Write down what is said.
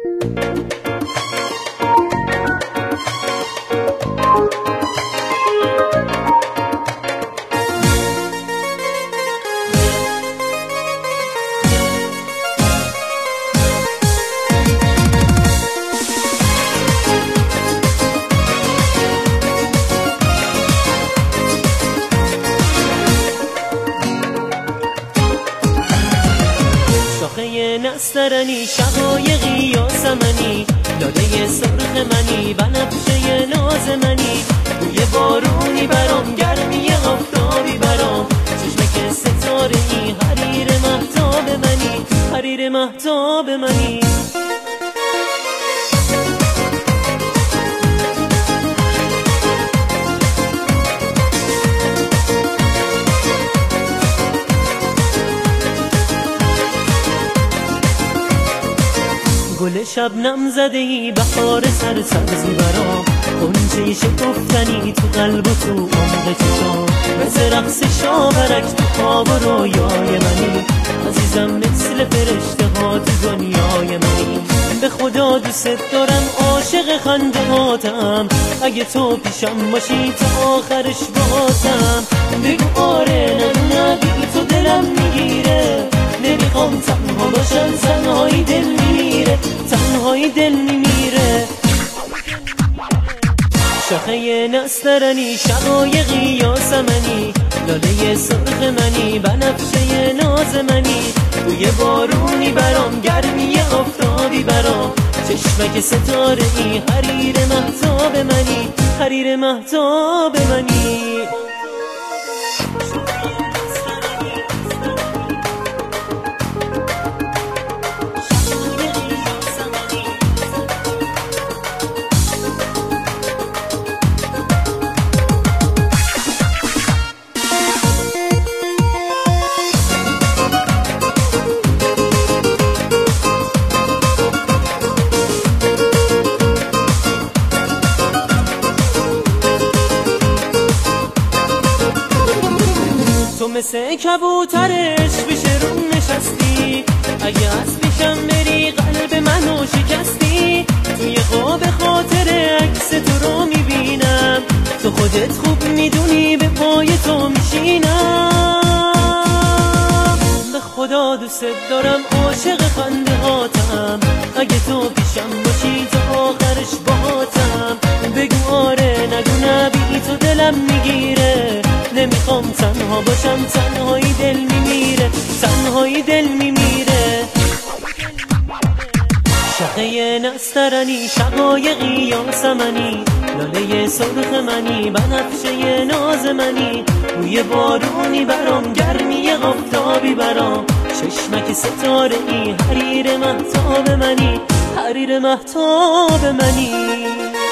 شاخه نسترنی شقایقی یاسمنی لاله سرخ منی بنفشه ناز منی بوی بارونی برام گرمی آفتابی برام چشمک ستاره‌ای حریر مهتاب منی حریر مهتاب منی گل شبنم زده‌ای بهار سرسبزی برام غنچه شکفتنی تو قلب و تو عمق چشام مثل رقص شاورک تو خواب و رویای منی عزیزم مثل فرشته ها تو دنیای منی به خدا دوست دارم عاشق خنده هاتم اگه تو پیشم باشی تا آخرش باهاتم بگو آره نه بی تو دلم میگیره نمیخوام تنها باشم تنهایی دل میمیره تنهایی دل میمیره شاخه نسترنی شقایقی یاسمنی لاله سرخ منی بنفشه ناز منی بوی بارونی برام گرمی آفتابی برام چشمک ستاره‌ای حریر مهتاب منی حریر مهتاب منی تو مثل کبوترش پیش روم نشستی اگه از پیشم بری قلب منو شکستی توی خواب خاطر عکس تو رو میبینم تو خودت خوب میدونی به پای تو میشینم به خدا دوست دارم عاشق خنده هاتم اگه تو پیشم باشی تا آخرش باهاتم بگو آره نگو نه بی تو دلم میگیره نمیخوام تنها باشم تنهایی دل میمیره تنهایی دل میمیره شاخه نسترنی شقایقی یاسمنی لاله سرخ منی بنفشه ناز منی بوی بارونی برام گرمی آفتابی برام چشمک ستاره‌ای حریر مهتاب منی حریر مهتاب منی